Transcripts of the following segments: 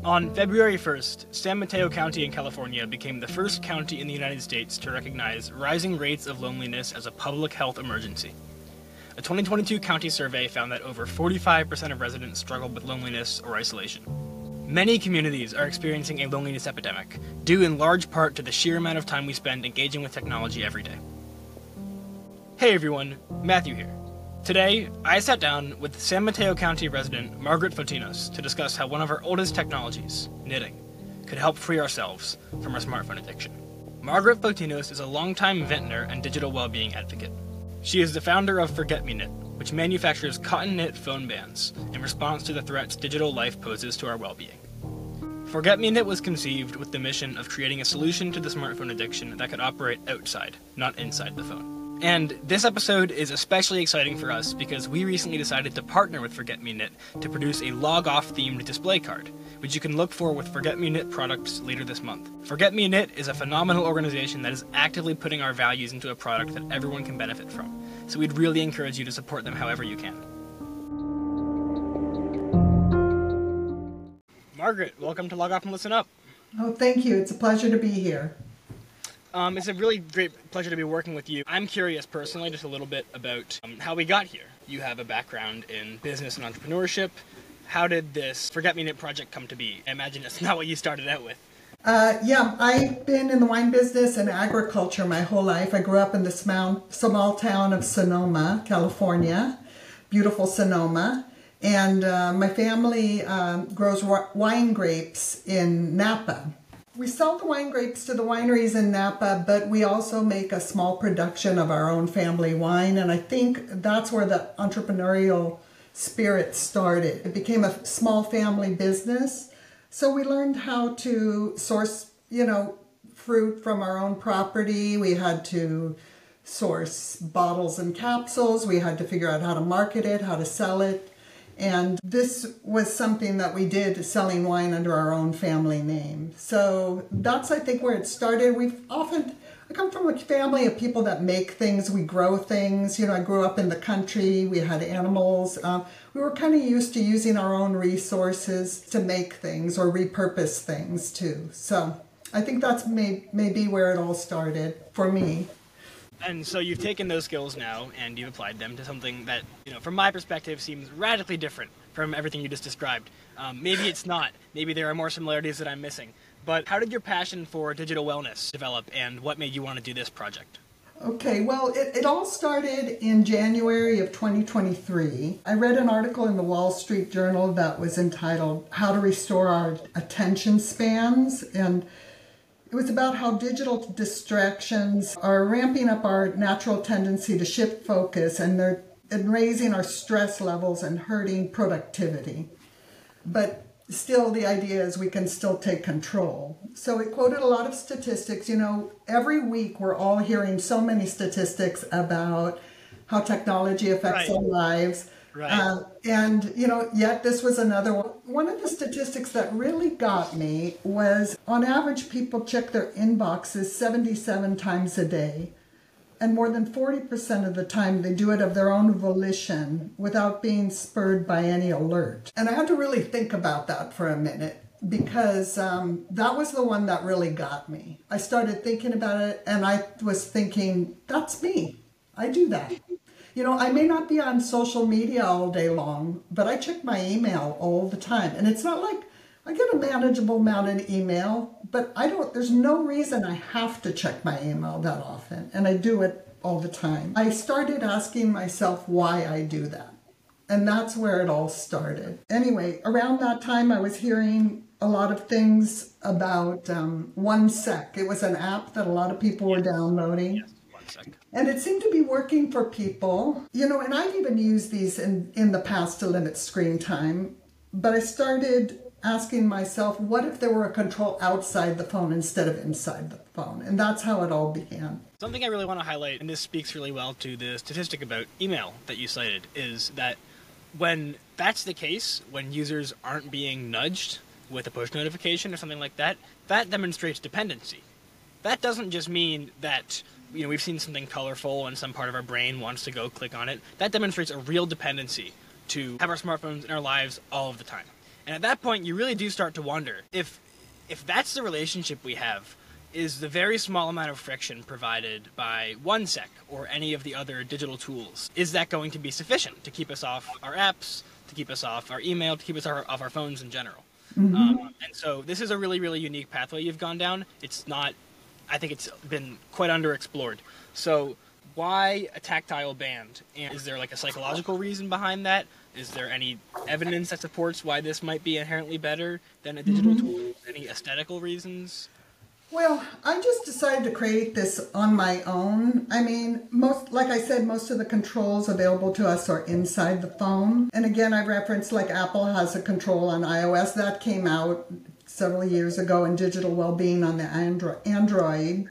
On February 1st, San Mateo County in California became the first county in the United States to recognize rising rates of loneliness as a public health emergency. A 2022 county survey found that over 45% of residents struggled with loneliness or isolation. Many communities are experiencing a loneliness epidemic, due in large part to the sheer amount of time we spend engaging with technology every day. Hey everyone, Matthew here. Today, I sat down with San Mateo County resident Margaret Fotinos to discuss how one of our oldest technologies, knitting, could help free ourselves from our smartphone addiction. Margaret Fotinos is a longtime vintner and digital well-being advocate. She is the founder of Forget Me Knit, which manufactures cotton knit phone bands in response to the threats digital life poses to our well-being. Forget Me Knit was conceived with the mission of creating a solution to the smartphone addiction that could operate outside, not inside the phone. And this episode is especially exciting for us because we recently decided to partner with Forget Me Knit to produce a log-off themed display card, which you can look for with Forget Me Knit products later this month. Forget Me Knit is a phenomenal organization that is actively putting our values into a product that everyone can benefit from, so we'd really encourage you to support them however you can. Margaret, welcome to Log Off and Listen Up. Oh, thank you. It's a pleasure to be here. It's a really great pleasure to be working with you. I'm curious personally just a little bit about how we got here. You have a background in business and entrepreneurship. How did this Forget Me Knit project come to be? I imagine it's not what you started out with. Yeah, I've been in the wine business and agriculture my whole life. I grew up in the small town of Sonoma, California, beautiful Sonoma. And my family grows wine grapes in Napa. We sell the wine grapes to the wineries in Napa, but we also make a small production of our own family wine, and I think that's where the entrepreneurial spirit started. It became a small family business, so we learned how to source, fruit from our own property. We had to source bottles and capsules. We had to figure out how to market it, how to sell it. And this was something that we did, selling wine under our own family name. So that's, I think, where it started. I come from a family of people that make things, we grow things. I grew up in the country, we had animals. We were kind of used to using our own resources to make things or repurpose things too. So I think that's maybe where it all started for me. And so you've taken those skills now and you've applied them to something that, from my perspective, seems radically different from everything you just described. Maybe it's not. Maybe there are more similarities that I'm missing. But how did your passion for digital wellness develop, and what made you want to do this project? Okay, well, it all started in January of 2023. I read an article in the Wall Street Journal that was entitled How to Restore Our Attention Spans, and it was about how digital distractions are ramping up our natural tendency to shift focus, and they're raising our stress levels and hurting productivity. But still, the idea is we can still take control. So it quoted a lot of statistics. Every week we're all hearing so many statistics about how technology affects our lives. Right. Yet this was another one. One of the statistics that really got me was, on average, people check their inboxes 77 times a day. And more than 40% of the time, they do it of their own volition without being spurred by any alert. And I had to really think about that for a minute, because that was the one that really got me. I started thinking about it, and I was thinking, that's me. I do that. I may not be on social media all day long, but I check my email all the time. And it's not like I get a manageable amount of email, but there's no reason I have to check my email that often. And I do it all the time. I started asking myself why I do that. And that's where it all started. Anyway, around that time, I was hearing a lot of things about OneSec. It was an app that a lot of people were downloading. Yes, OneSec. And it seemed to be working for people. And I've even used these in the past to limit screen time. But I started asking myself, what if there were a control outside the phone instead of inside the phone? And that's how it all began. Something I really want to highlight, and this speaks really well to the statistic about email that you cited, is that when that's the case, when users aren't being nudged with a push notification or something like that, that demonstrates dependency. That doesn't just mean that we've seen something colorful and some part of our brain wants to go click on it. That demonstrates a real dependency to have our smartphones in our lives all of the time. And at that point, you really do start to wonder if that's the relationship we have, is the very small amount of friction provided by OneSec or any of the other digital tools, is that going to be sufficient to keep us off our apps, to keep us off our email, to keep us off our phones in general? And so this is a really, really unique pathway you've gone down. It's not, I think it's been quite underexplored. So why a tactile band? And is there like a psychological reason behind that? Is there any evidence that supports why this might be inherently better than a digital tool? Any aesthetical reasons? Well, I just decided to create this on my own. I mean, like I said, most of the controls available to us are inside the phone. And again, I referenced like Apple has a control on iOS that came out several years ago, and digital well-being on the Android.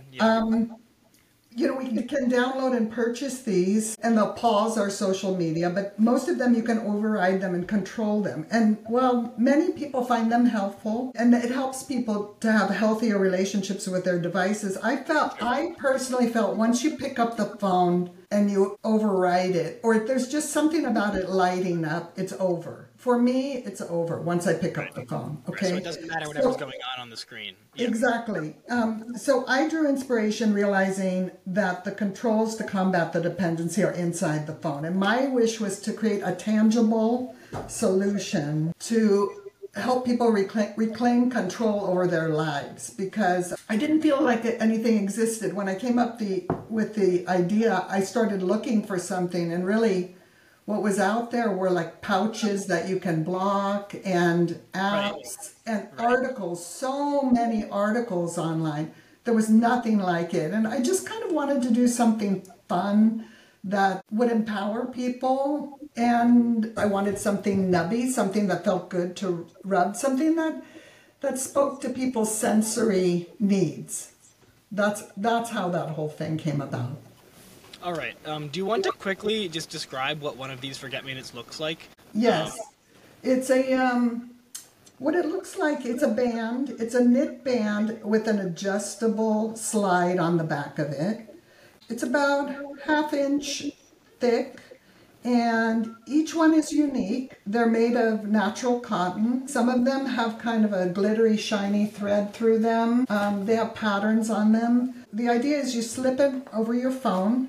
You know, we can download and purchase these, and they'll pause our social media, but most of them you can override them and control them. And while many people find them helpful, and it helps people to have healthier relationships with their devices, I personally felt once you pick up the phone and you override it, or there's just something about it lighting up, it's over. For me, it's over once I pick up the phone. Okay, so it doesn't matter whatever's going on the screen. Yeah. Exactly. So I drew inspiration realizing that the controls to combat the dependency are inside the phone. And my wish was to create a tangible solution to help people reclaim control over their lives, because I didn't feel like anything existed. When I came up with the idea, I started looking for something, and really what was out there were like pouches that you can block and apps and articles, so many articles online. There was nothing like it. And I just kind of wanted to do something fun that would empower people. And I wanted something nubby, something that felt good to rub, something that spoke to people's sensory needs. That's how that whole thing came about. All right. Do you want to quickly just describe what one of these forget-me-nots looks like? Yes. It's what it looks like, it's a band. It's a knit band with an adjustable slide on the back of it. It's about 1/2 inch thick, and each one is unique. They're made of natural cotton. Some of them have kind of a glittery, shiny thread through them. They have patterns on them. The idea is you slip it over your phone,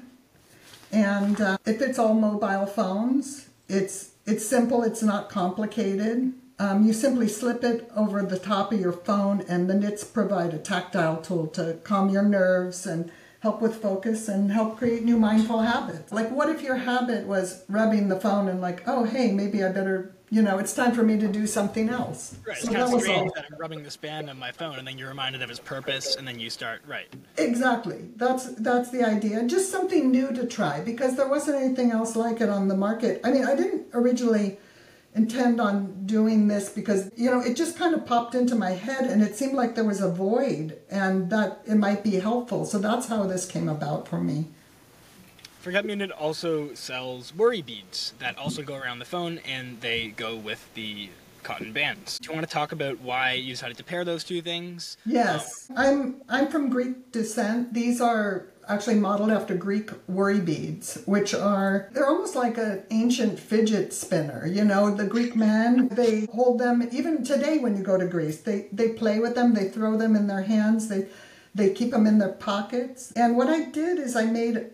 and it fits all mobile phones. It's simple, it's not complicated. You simply slip it over the top of your phone, and the knits provide a tactile tool to calm your nerves and help with focus and help create new mindful habits. Like, what if your habit was rubbing the phone and like, oh, hey, maybe I better, it's time for me to do something else. Right, it's kind of strange that I'm rubbing this band on my phone, and then you're reminded of its purpose, and then you start, right. Exactly. That's the idea. Just something new to try, because there wasn't anything else like it on the market. I mean, I didn't originally intend on doing this because, it just kind of popped into my head, and it seemed like there was a void and that it might be helpful. So that's how this came about for me. Forget-Me-Not also sells worry beads that also go around the phone, and they go with the cotton bands. Do you want to talk about why you decided to pair those two things? Yes. I'm from Greek descent. These are actually modeled after Greek worry beads, they're almost like an ancient fidget spinner. The Greek men, they hold them, even today when you go to Greece, they play with them, they throw them in their hands, they keep them in their pockets. And what I did is I made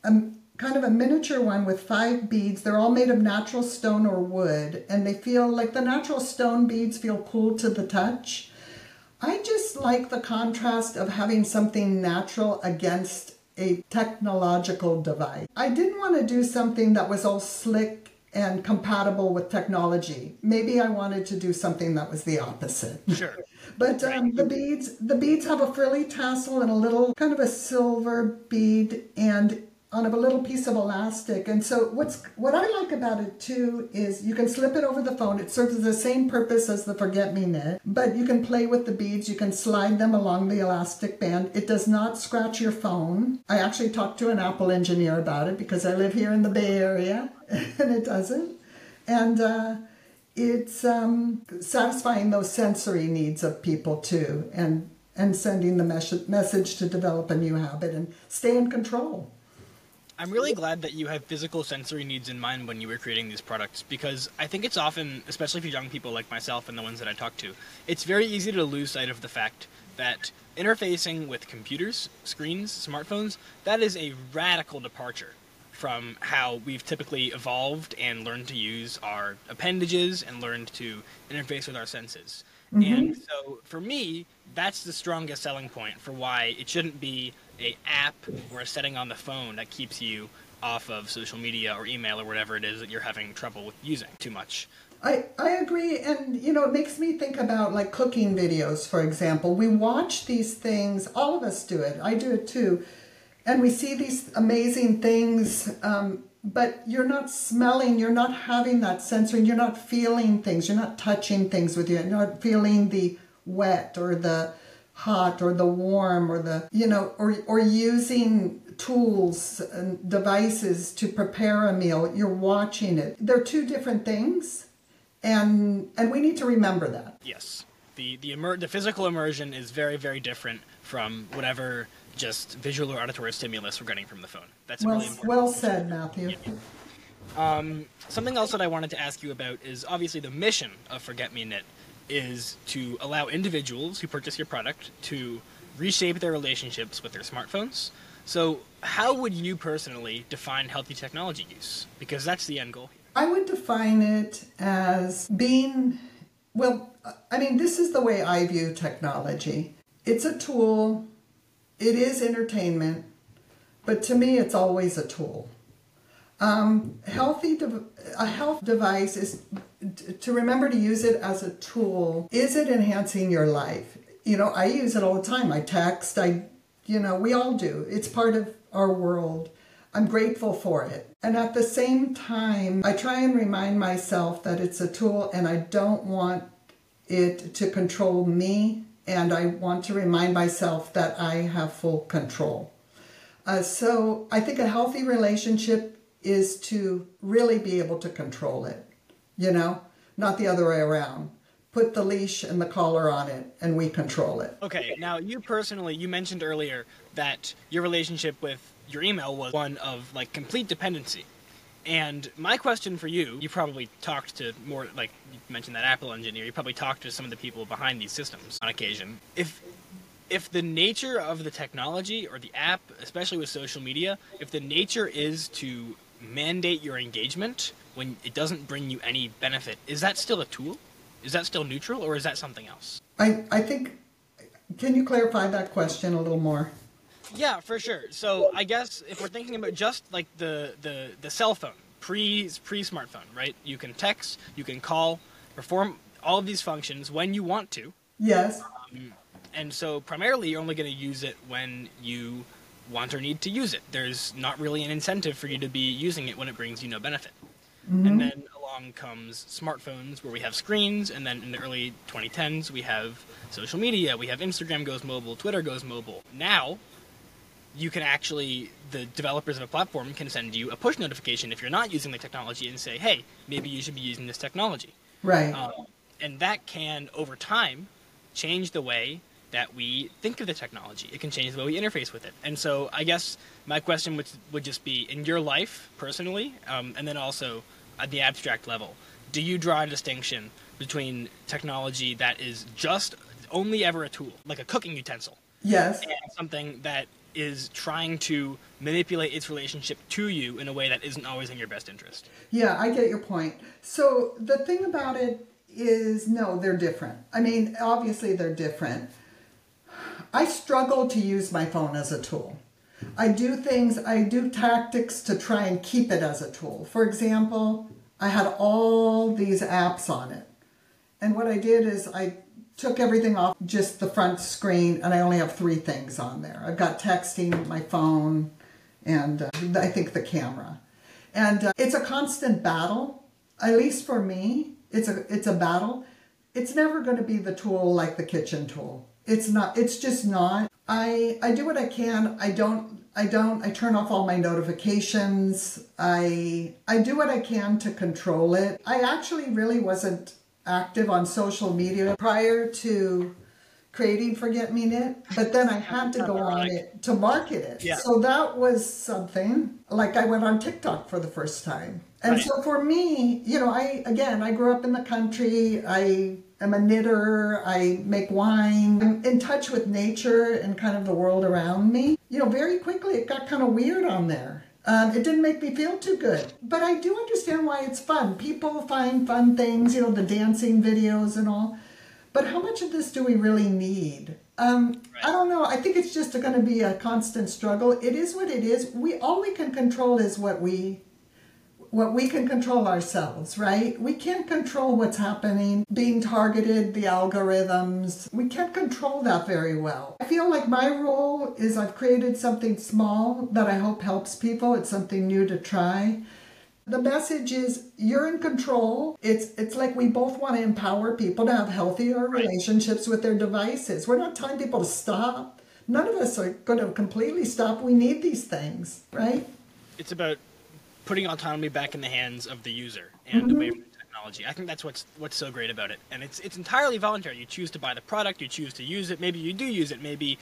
kind of a miniature one with 5 beads. They're all made of natural stone or wood, and they feel like the natural stone beads feel cool to the touch. I just like the contrast of having something natural against a technological device. I didn't want to do something that was all slick and compatible with technology. Maybe I wanted to do something that was the opposite. Sure. But the beads have a frilly tassel and a little kind of a silver bead and on a little piece of elastic. And so what I like about it too is you can slip it over the phone. It serves the same purpose as the Forget-Me-Not, but you can play with the beads. You can slide them along the elastic band. It does not scratch your phone. I actually talked to an Apple engineer about it because I live here in the Bay Area and it doesn't. And it's satisfying those sensory needs of people too, and sending the message to develop a new habit and stay in control. I'm really glad that you have physical sensory needs in mind when you were creating these products, because I think it's often, especially for young people like myself and the ones that I talk to, it's very easy to lose sight of the fact that interfacing with computers, screens, smartphones, that is a radical departure from how we've typically evolved and learned to use our appendages and learned to interface with our senses. And so for me, that's the strongest selling point for why it shouldn't be a app or a setting on the phone that keeps you off of social media or email or whatever it is that you're having trouble with using too much. I agree, and it makes me think about like cooking videos, for example. We watch these things, all of us do it, I do it too, and we see these amazing things, but you're not smelling, you're not having that sensory, you're not feeling things, you're not touching things with you, you're not feeling the wet or the hot or the warm or the, or using tools and devices to prepare a meal. You're watching it. They're two different things, and we need to remember that. Yes. The physical immersion is very, very different from whatever just visual or auditory stimulus we're getting from the phone. That's really important. Well said, Matthew. Yeah. Something else that I wanted to ask you about is obviously the mission of Forget Me Knit is to allow individuals who purchase your product to reshape their relationships with their smartphones. So how would you personally define healthy technology use? Because that's the end goal here. I would define it as being, this is the way I view technology. It's a tool, it is entertainment, but to me it's always a tool. A health device is to remember to use it as a tool. Is it enhancing your life? I use it all the time. I text, we all do. It's part of our world. I'm grateful for it. And at the same time, I try and remind myself that it's a tool and I don't want it to control me. And I want to remind myself that I have full control. So I think a healthy relationship is to really be able to control it, not the other way around. Put the leash and the collar on it and we control it. Okay, now you personally, you mentioned earlier that your relationship with your email was one of complete dependency. And my question for you probably talked to more, you mentioned that Apple engineer, you probably talked to some of the people behind these systems on occasion. If the nature of the technology or the app, especially with social media, if the nature is to mandate your engagement when it doesn't bring you any benefit, is that still a tool? Is that still neutral, or is that something else? I think, can you clarify that question a little more? Yeah, for sure. So I guess if we're thinking about just the cell phone, pre-smartphone, right? You can text, you can call, perform all of these functions when you want to. Yes. And so primarily you're only going to use it when you want or need to use it. There's not really an incentive for you to be using it when it brings you no benefit. Mm-hmm. And then along comes smartphones where we have screens, and then in the early 2010s we have social media, we have Instagram goes mobile, Twitter goes mobile. Now you can actually, the developers of a platform can send you a push notification if you're not using the technology and say, hey, maybe you should be using this technology. Right. And that can, over time, change the way that we think of the technology. It can change the way we interface with it. And so I guess my question would just be, in your life, personally, and then also at the abstract level, do you draw a distinction between technology that is just only ever a tool, like a cooking utensil? Yes. And something that is trying to manipulate its relationship to you in a way that isn't always in your best interest? Yeah, I get your point. So the thing about it is, no, they're different. I mean, obviously they're different. I struggle to use my phone as a tool. I do tactics to try and keep it as a tool. For example, I had all these apps on it. And what I did is I took everything off just the front screen, and I only have 3 things on there. I've got texting, my phone, and I think the camera. And it's a constant battle. At least for me, it's a battle. It's never going to be the tool like the kitchen tool. It's not. It's just not. I do what I can. I turn off all my notifications. I do what I can to control it. I actually really wasn't active on social media prior to creating Forget Me Knit, but then I had to go on it to market it. Yeah. So that was something. Like I went on TikTok for the first time. And Right. so for me, I grew up in the country. I am a knitter. I make wine. I'm in touch with nature and kind of the world around me. Very quickly it got kind of weird on there. It didn't make me feel too good. But I do understand why it's fun. People find fun things, the dancing videos and all. But how much of this do we really need? I don't know. I think it's just going to be a constant struggle. It is what it is. All we can control is what we can control ourselves, right? We can't control what's happening, being targeted, the algorithms. We can't control that very well. I feel like my role is I've created something small that I hope helps people. It's something new to try. The message is you're in control. It's like we both want to empower people to have healthier relationships with their devices. We're not telling people to stop. None of us are going to completely stop. We need these things, right? It's about putting autonomy back in the hands of the user and away from the technology. I think that's what's so great about it. And it's entirely voluntary. You choose to buy the product, you choose to use it, maybe you do use it, maybe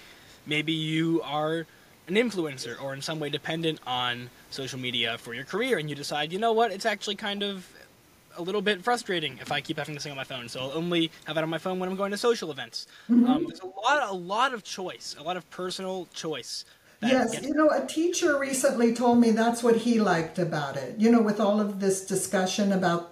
you are an influencer or in some way dependent on social media for your career and you decide, you know what, it's actually kind of a little bit frustrating if I keep having this thing on my phone, so I'll only have it on my phone when I'm going to social events. There's a lot of choice, a lot of personal choice. Yes, a teacher recently told me that's what he liked about it. With all of this discussion about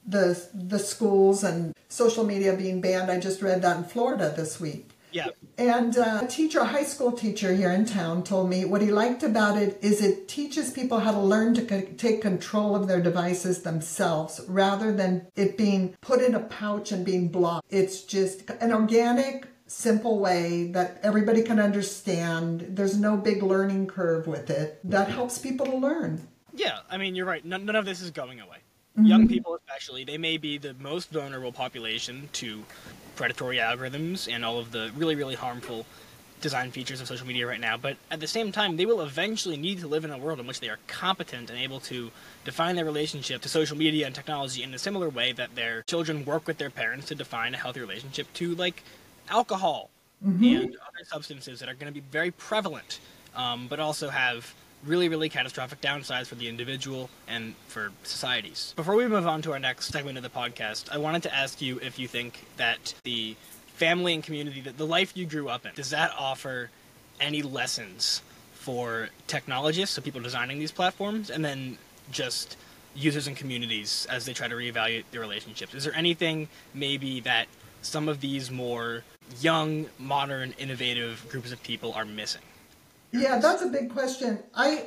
the schools and social media being banned, I just read that in Florida this week. Yeah. And a high school teacher here in town told me what he liked about it is it teaches people how to learn to take control of their devices themselves rather than it being put in a pouch and being blocked. It's just an organic, simple way that everybody can understand. There's no big learning curve with it. That helps people to learn. Yeah, I mean, you're right. None of this is going away. Young people especially, they may be the most vulnerable population to predatory algorithms and all of the really, really harmful design features of social media right now, but at the same time, they will eventually need to live in a world in which they are competent and able to define their relationship to social media and technology in a similar way that their children work with their parents to define a healthy relationship to, like, alcohol and other substances that are going to be very prevalent, but also have really, really catastrophic downsides for the individual and for societies. Before we move on to our next segment of the podcast, I wanted to ask you if you think that the family and community, that the life you grew up in, does that offer any lessons for technologists, so people designing these platforms, and then just users and communities as they try to reevaluate their relationships? Is there anything maybe that some of these more young, modern, innovative groups of people are missing? Yeah, that's a big question. I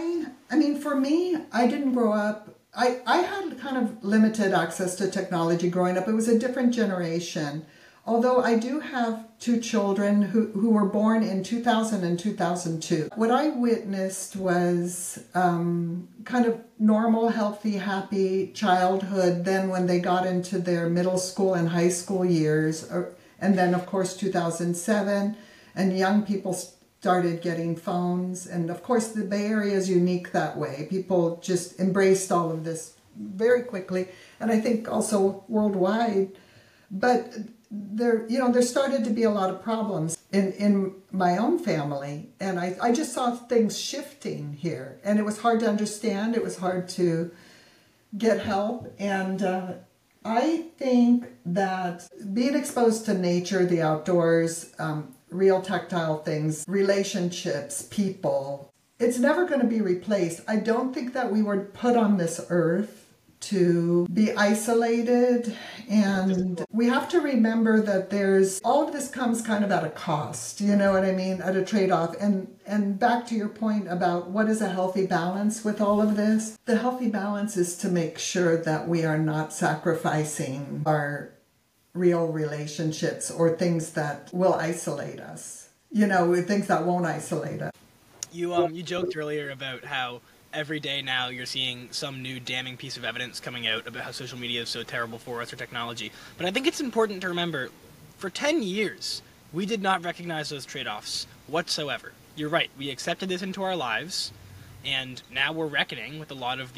mean, for me, I didn't grow up. I had kind of limited access to technology growing up. It was a different generation. Although I do have two children who were born in 2000 and 2002. What I witnessed was kind of normal, healthy, happy childhood. Then when they got into their middle school and high school years, and then of course 2007, and young people started getting phones. And of course the Bay Area is unique that way. People just embraced all of this very quickly. And I think also worldwide. But there started to be a lot of problems in my own family. And I just saw things shifting here. And it was hard to understand. It was hard to get help. And I think that being exposed to nature, the outdoors, real tactile things, relationships, people, it's never going to be replaced. I don't think that we were put on this earth to be isolated, and we have to remember that all of this comes kind of at a cost, you know what I mean, at a trade-off. And back to your point about what is a healthy balance with all of this, the healthy balance is to make sure that we are not sacrificing our real relationships or things that will isolate us, things that won't isolate us. You joked earlier about how every day now you're seeing some new damning piece of evidence coming out about how social media is so terrible for us or technology. But I think it's important to remember, for 10 years, we did not recognize those trade-offs whatsoever. You're right, we accepted this into our lives, and now we're reckoning with a lot of the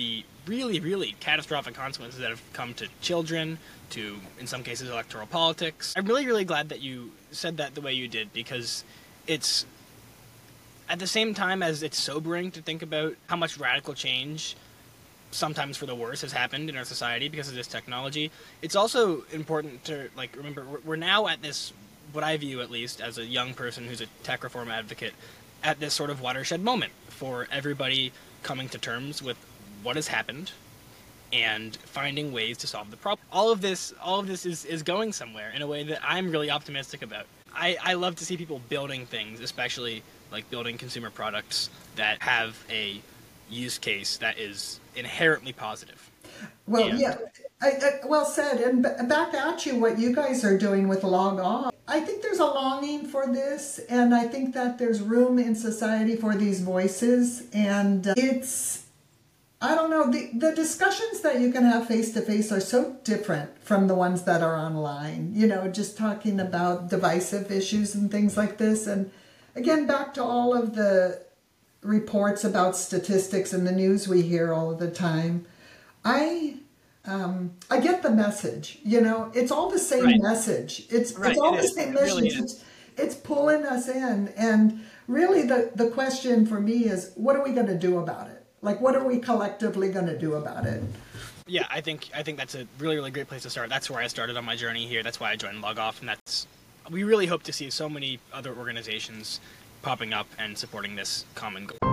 really, really catastrophic consequences that have come to children, to, in some cases, electoral politics. I'm really, really glad that you said that the way you did, because it's, at the same time as it's sobering to think about how much radical change, sometimes for the worse, has happened in our society because of this technology, it's also important to, like, remember, we're now at this, what I view at least as a young person who's a tech reform advocate, at this sort of watershed moment for everybody coming to terms with what has happened and finding ways to solve the problem. All of this is going somewhere in a way that I'm really optimistic about. I love to see people building things, especially like building consumer products that have a use case that is inherently positive. Well, yeah, well said. And back at you, what you guys are doing with Log Off. I think there's a longing for this, and I think that there's room in society for these voices. And I don't know, the discussions that you can have face-to-face are so different from the ones that are online. You know, just talking about divisive issues and things like this. And again, back to all of the reports about statistics in the news we hear all of the time. I get the message, you know, it's all the same message. It's all the same message. Really it's pulling us in. And really the question for me is, what are we going to do about it? Like, what are we collectively going to do about it? Yeah, I think that's a really, really great place to start. That's where I started on my journey here. That's why I joined Log Off. And we really hope to see so many other organizations popping up and supporting this common goal.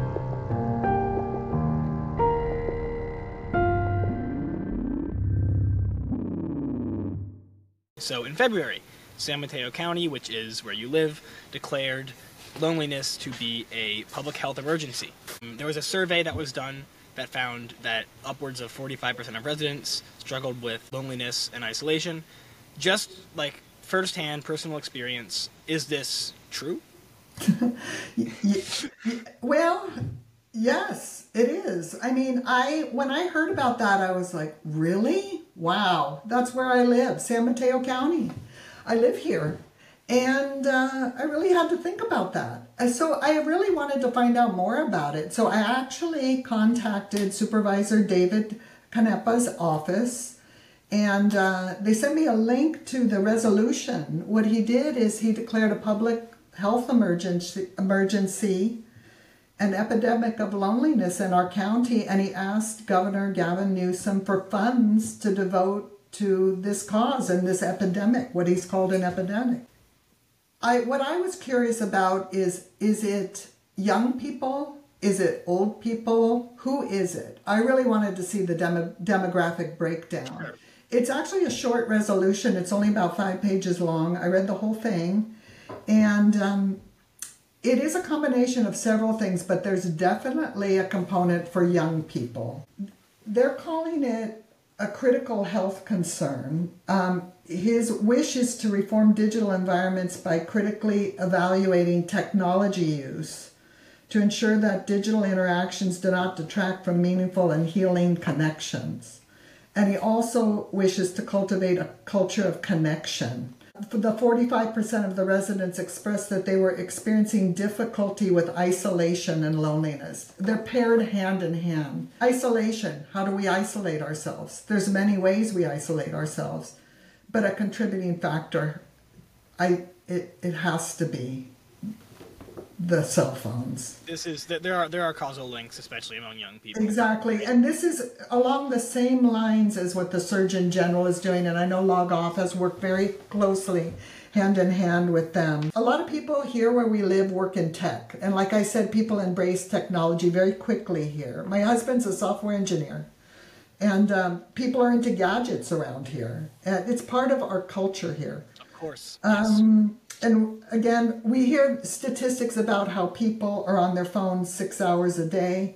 So in February, San Mateo County, which is where you live, declared loneliness to be a public health emergency. There was a survey that was done that found that upwards of 45% of residents struggled with loneliness and isolation. Just like firsthand personal experience, is this true? Well, yes, it is. I mean, when I heard about that, I was like, really? Wow, that's where I live, San Mateo County. I live here. And I really had to think about that. And so I really wanted to find out more about it. So I actually contacted Supervisor David Canepa's office, and they sent me a link to the resolution. What he did is he declared a public health emergency, an epidemic of loneliness in our county, and he asked Governor Gavin Newsom for funds to devote to this cause and this epidemic, what he's called an epidemic. What I was curious about is it young people? Is it old people? Who is it? I really wanted to see the demographic breakdown. Sure. It's actually a short resolution. It's only about 5 pages long. I read the whole thing. And it is a combination of several things, but there's definitely a component for young people. They're calling it a critical health concern. His wish is to reform digital environments by critically evaluating technology use to ensure that digital interactions do not detract from meaningful and healing connections. And he also wishes to cultivate a culture of connection. The 45% of the residents expressed that they were experiencing difficulty with isolation and loneliness. They're paired hand in hand. Isolation, how do we isolate ourselves? There's many ways we isolate ourselves, but a contributing factor, it has to be the cell phones. There are causal links, especially among young people. Exactly, and this is along the same lines as what the Surgeon General is doing, and I know Log Off has worked very closely hand in hand with them. A lot of people here where we live work in tech, and like I said, people embrace technology very quickly here. My husband's a software engineer, and people are into gadgets around here. It's part of our culture here. Of course. Yes. And again, we hear statistics about how people are on their phones 6 hours a day.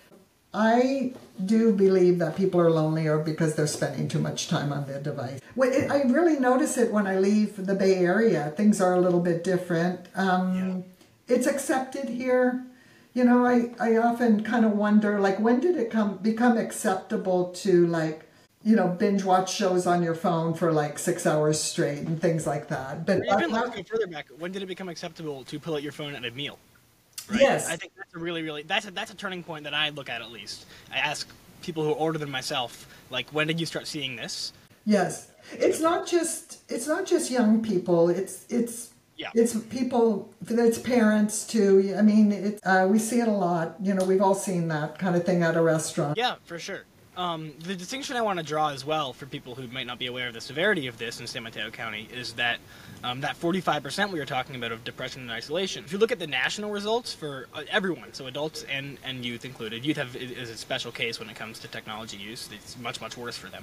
I do believe that people are lonelier because they're spending too much time on their device. I really notice it when I leave the Bay Area. Things are a little bit different. It's accepted here. You know, I often kind of wonder, like, when did it become acceptable to, like, you know, binge watch shows on your phone for like 6 hours straight and things like that. But even looking further back, when did it become acceptable to pull out your phone at a meal? Right? Yes. I think that's a really, really, that's a turning point that I look at least. I ask people who are older than myself, like, when did you start seeing this? Yes. It's not just young people. Yeah. It's people, it's parents too. I mean, we see it a lot. You know, we've all seen that kind of thing at a restaurant. Yeah, for sure. The distinction I want to draw as well for people who might not be aware of the severity of this in San Mateo County is that that 45% we were talking about of depression and isolation. If you look at the national results for everyone, so adults and youth included, youth is a special case when it comes to technology use. It's much, much worse for them.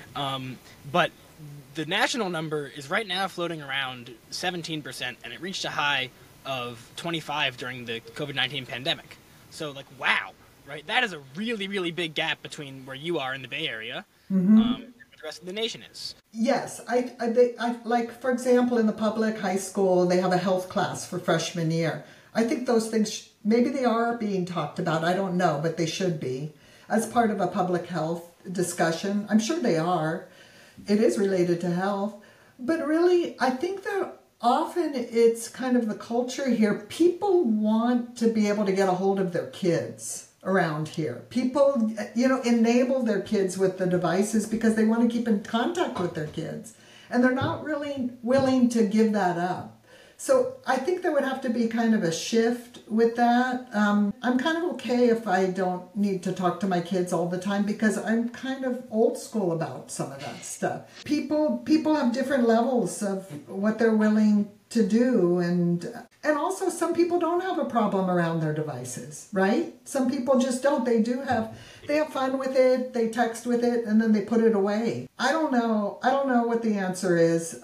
But the national number is right now floating around 17%, and it reached a high of 25 during the COVID-19 pandemic. So, like, wow. Right, that is a really, really big gap between where you are in the Bay Area and where the rest of the nation is. Yes, I like, for example, in the public high school, they have a health class for freshman year. I think those things, maybe they are being talked about, I don't know, but they should be, as part of a public health discussion. I'm sure they are. It is related to health. But really, I think that often it's kind of the culture here. People want to be able to get a hold of their kids around here. People, enable their kids with the devices because they want to keep in contact with their kids. And they're not really willing to give that up. So I think there would have to be kind of a shift with that. I'm kind of okay if I don't need to talk to my kids all the time because I'm kind of old school about some of that stuff. People have different levels of what they're willing to do, and also some people don't have a problem around their devices, right? Some people just don't. They have fun with it, they text with it, and then they put it away. I don't know what the answer is,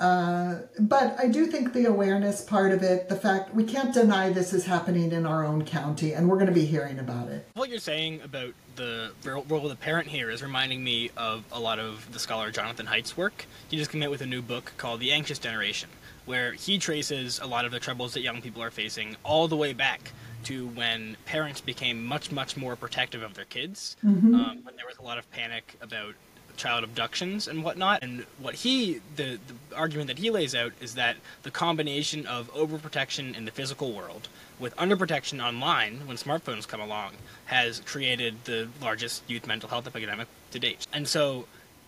but I do think the awareness part of it, the fact we can't deny this is happening in our own county, and we're going to be hearing about it. What you're saying about the role of the parent here is reminding me of a lot of the scholar Jonathan Haidt's work. He just came out with a new book called The Anxious Generation, where he traces a lot of the troubles that young people are facing all the way back to when parents became much, much more protective of their kids, when there was a lot of panic about child abductions and whatnot. And what the argument that he lays out is that the combination of overprotection in the physical world with underprotection online when smartphones come along has created the largest youth mental health epidemic to date. And so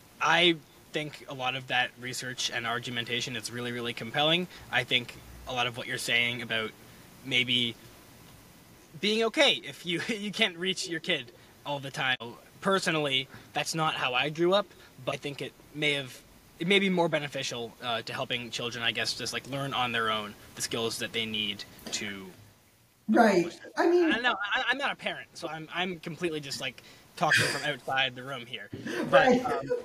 I think a lot of that research and argumentation is really, really compelling. I think a lot of what you're saying about maybe being okay if you can't reach your kid all the time. Personally, that's not how I grew up, but I think it may be more beneficial to helping children, I guess, just like learn on their own the skills that they need to. Right. I mean, I'm not a parent, so I'm completely just like talking from outside the room here. But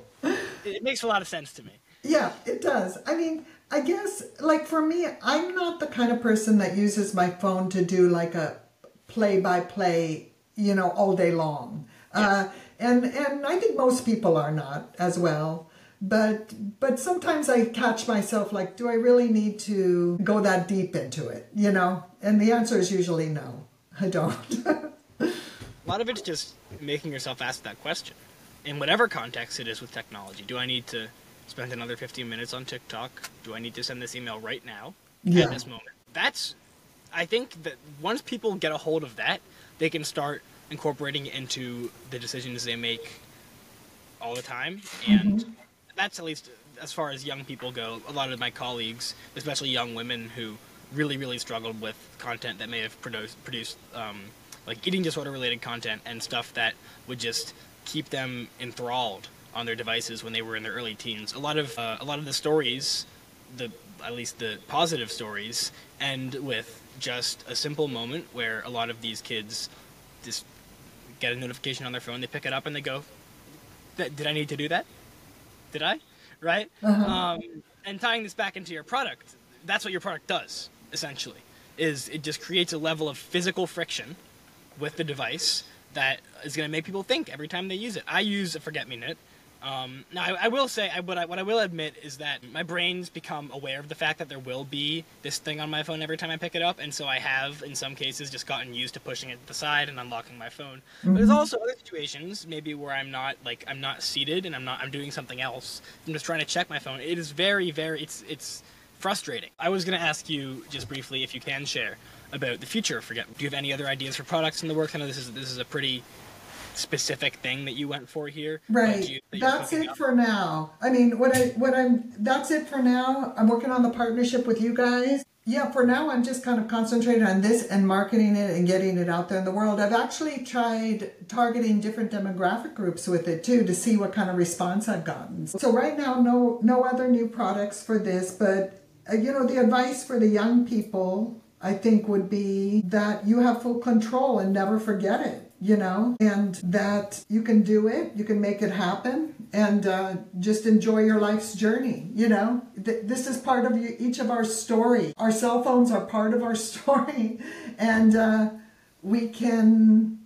it makes a lot of sense to me. Yeah, it does. I mean, I guess, like for me, I'm not the kind of person that uses my phone to do like a play-by-play, all day long. Yeah. And I think most people are not as well. But sometimes I catch myself like, do I really need to go that deep into it, And the answer is usually no, I don't. A lot of it's just making yourself ask that question. In whatever context it is with technology. Do I need to spend another 15 minutes on TikTok? Do I need to send this email right now at this moment? I think that once people get a hold of that, they can start incorporating it into the decisions they make all the time. And that's, at least as far as young people go, a lot of my colleagues, especially young women who really, really struggled with content that may have produced like eating disorder related content and stuff that would just keep them enthralled on their devices when they were in their early teens. A lot of the stories, at least the positive stories, end with just a simple moment where a lot of these kids just get a notification on their phone, they pick it up and they go, did I need to do that? Did I? Right? And tying this back into your product, that's what your product does, essentially, is it just creates a level of physical friction with the device that is going to make people think every time they use it. I use a forget-me-not. Now, I will say, what I will admit is that my brain's become aware of the fact that there will be this thing on my phone every time I pick it up, and so I have, in some cases, just gotten used to pushing it to the side and unlocking my phone. But there's also other situations, maybe where I'm not seated and I'm doing something else. I'm just trying to check my phone. It is very, very, it's frustrating. I was going to ask you, just briefly, if you can share, about the future of Forget. Do you have any other ideas for products in the works? I know this is a pretty specific thing that you went for here? Right. That's it for now. I mean, that's it for now. I'm working on the partnership with you guys. Yeah, for now, I'm just kind of concentrating on this and marketing it and getting it out there in the world. I've actually tried targeting different demographic groups with it too to see what kind of response I've gotten. So right now, no other new products for this, but the advice for the young people, I think, would be that you have full control and never forget it. And that you can do it, you can make it happen, and just enjoy your life's journey. This is part of each of our story. Our cell phones are part of our story, and we can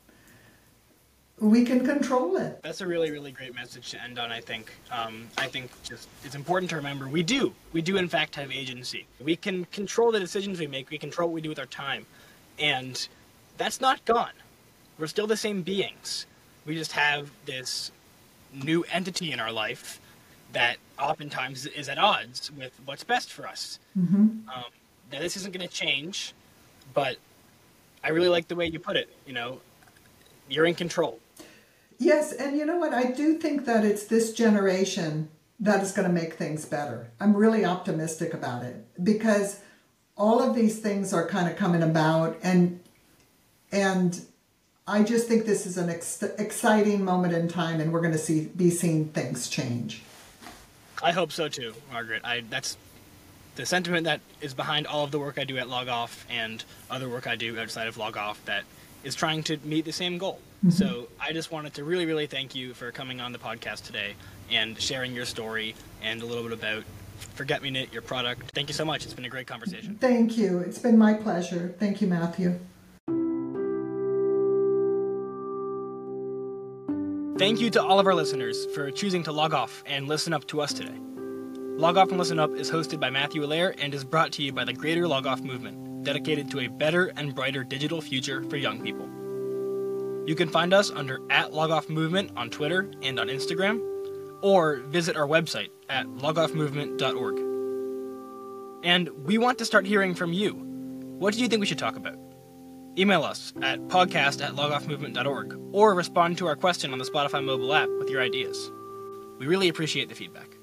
control it. That's a really, really great message to end on, I think. I think just it's important to remember we do in fact have agency. We can control the decisions we make, we control what we do with our time, and that's not gone. We're still the same beings. We just have this new entity in our life that oftentimes is at odds with what's best for us. Mm-hmm. Now, this isn't going to change, but I really like the way you put it. You're in control. Yes, and you know what? I do think that it's this generation that is going to make things better. I'm really optimistic about it because all of these things are kind of coming about, and I just think this is an exciting moment in time, and we're going to be seeing things change. I hope so too, Margaret. That's the sentiment that is behind all of the work I do at Log Off and other work I do outside of Log Off that is trying to meet the same goal. Mm-hmm. So I just wanted to really, really thank you for coming on the podcast today and sharing your story and a little bit about Forget Me Knit, your product. Thank you so much. It's been a great conversation. Thank you. It's been my pleasure. Thank you, Matthew. Thank you to all of our listeners for choosing to log off and listen up to us today. Log Off and Listen Up is hosted by Matthew Allaire and is brought to you by the Greater Log Off Movement, dedicated to a better and brighter digital future for young people. You can find us under @LogOffMovement on Twitter and on Instagram, or visit our website at logoffmovement.org. And we want to start hearing from you. What do you think we should talk about? Email us at podcast@logoffmovement.org or respond to our question on the Spotify mobile app with your ideas. We really appreciate the feedback.